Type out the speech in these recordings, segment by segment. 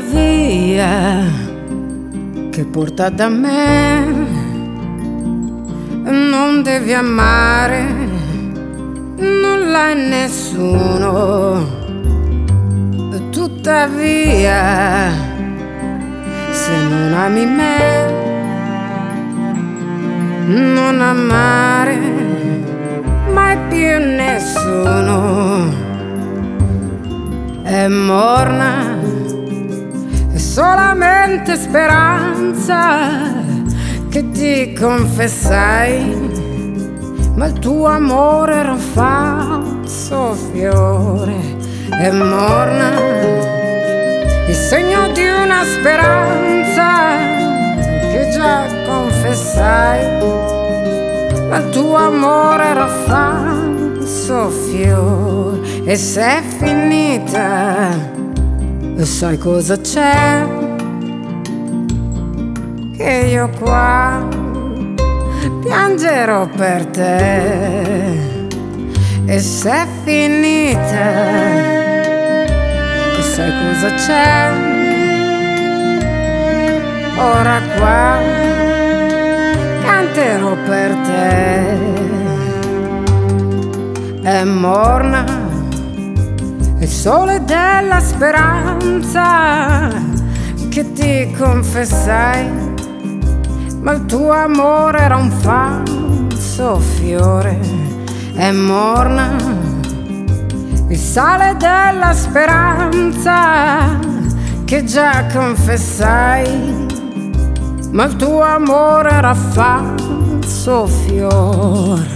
via che porta da me, non devi amare nulla e nessuno. Tuttavia, se non ami me, non amare mai più nessuno. È morna, è solamente speranza che ti confessai, ma il tuo amore era un falso fiore. È morna, il segno di una speranza che già confessai, ma il tuo amore era falso fiore. E se è finita, sai cosa c'è? Che io qua piangerò per te. E se è finita, sai cosa c'è? Ora qua canterò per te. È morna il sole della speranza che ti confessai, ma il tuo amore era un falso fiore. È morna il sale della speranza che già confessai, ma il tuo amore era falso fiore.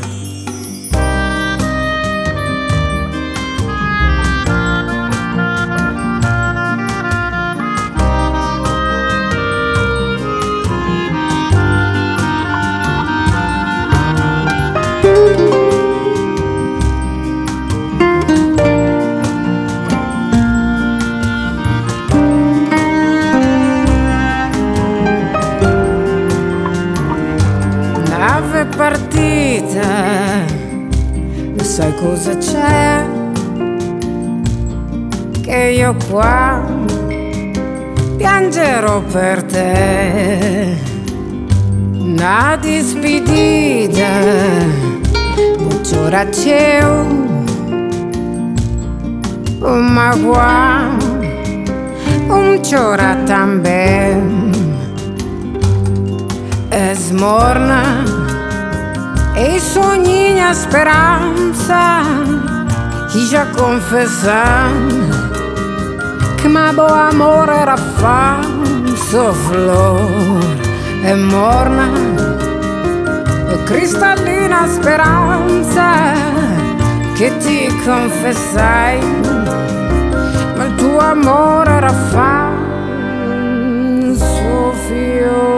Partita, sai cosa c'è? Che io qua piangerò per te. Una despedida, mucho racheo, ma qua chora también. Es morna e i sogni a speranza chi già confessan che ma bo amore era falso flor. È morna cristallina speranza che ti confessai, ma il tuo amore era falso fiore.